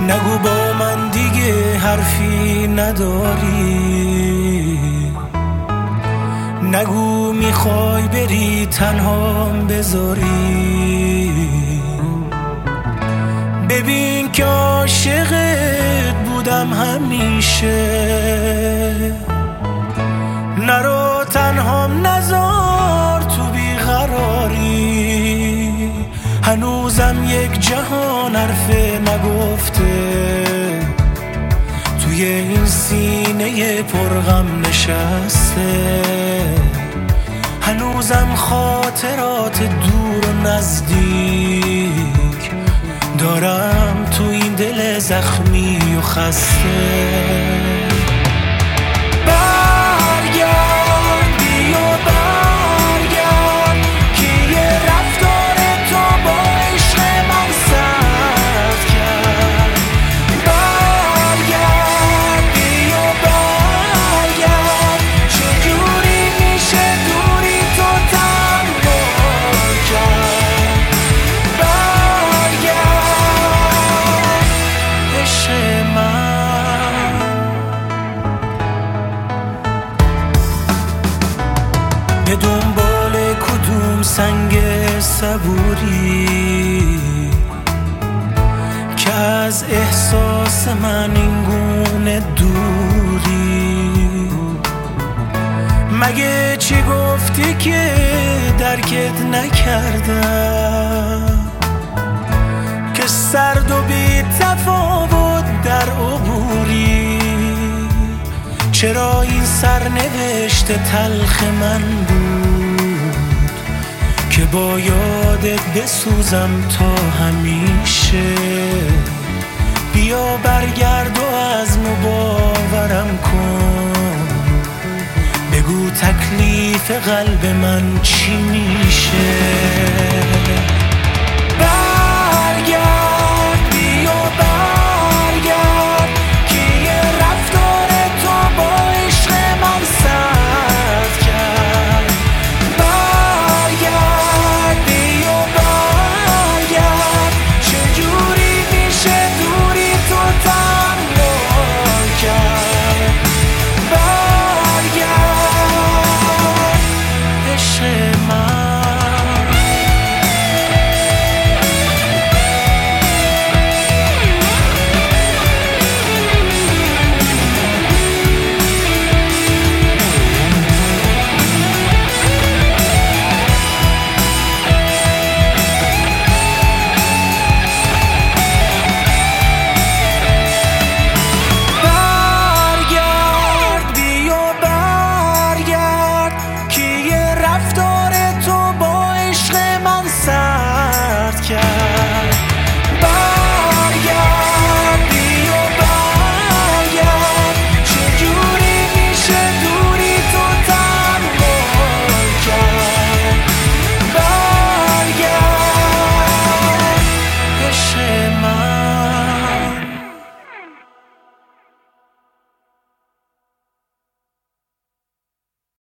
نگو با من دیگه حرفی نداری، نگو میخوای بری تنهام بذاری. ببین که عاشقت بودم همیشه، نرو تنهام نذار تو بیقراری. هنوزم یک جهان حرف نگفته توی این سینه پرغم نشسته. هنوزم خاطرات دور و نزدیک دارم تو این دل زخمی و خسته. به دنبال کدوم سنگ صبوری که از احساس من اینگونه دوری؟ مگه چی گفتی که درکت نکردم؟ که سرد و بی تفاوت در عبوری. چرا این سرنوشت تلخ من بود که با یادت بسوزم تا همیشه؟ بیا برگرد و عزم و باورم کن، بگو تکلیف قلب من چی میشه؟